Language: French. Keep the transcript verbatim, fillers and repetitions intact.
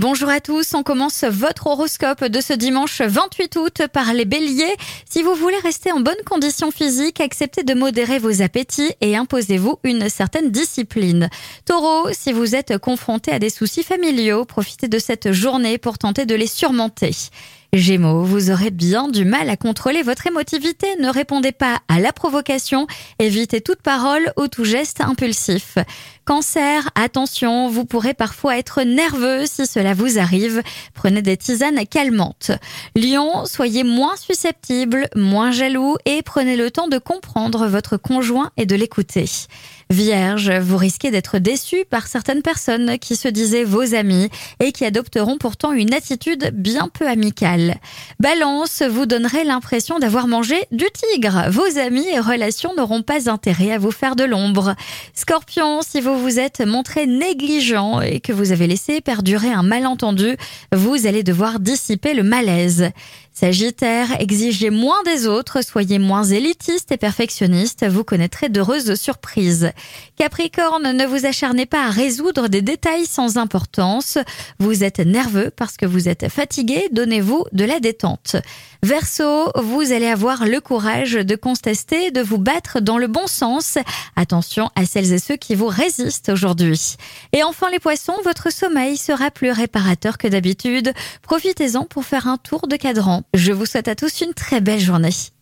Bonjour à tous, on commence votre horoscope de ce dimanche vingt-huit août par les béliers. Si vous voulez rester en bonne condition physique, acceptez de modérer vos appétits et imposez-vous une certaine discipline. Taureau, si vous êtes confronté à des soucis familiaux, profitez de cette journée pour tenter de les surmonter. Gémeaux, vous aurez bien du mal à contrôler votre émotivité. Ne répondez pas à la provocation. Évitez toute parole ou tout geste impulsif. Cancer, attention, vous pourrez parfois être nerveux si cela vous arrive. Prenez des tisanes calmantes. Lion, soyez moins susceptible, moins jaloux et prenez le temps de comprendre votre conjoint et de l'écouter. Vierge, vous risquez d'être déçu par certaines personnes qui se disaient vos amis et qui adopteront pourtant une attitude bien peu amicale. Balance, vous donnerez l'impression d'avoir mangé du tigre. Vos amis et relations n'auront pas intérêt à vous faire de l'ombre. Scorpion, si vous vous êtes montré négligent et que vous avez laissé perdurer un malentendu, vous allez devoir dissiper le malaise. Sagittaire, exigez moins des autres, soyez moins élitiste et perfectionniste, vous connaîtrez d'heureuses surprises. Capricorne, ne vous acharnez pas à résoudre des détails sans importance. Vous êtes nerveux parce que vous êtes fatigué, donnez-vous de la détente. Verseau, vous allez avoir le courage de contester, de vous battre dans le bon sens. Attention à celles et ceux qui vous résistent aujourd'hui. Et enfin les poissons, votre sommeil sera plus réparateur que d'habitude. Profitez-en pour faire un tour de cadran. Je vous souhaite à tous une très belle journée.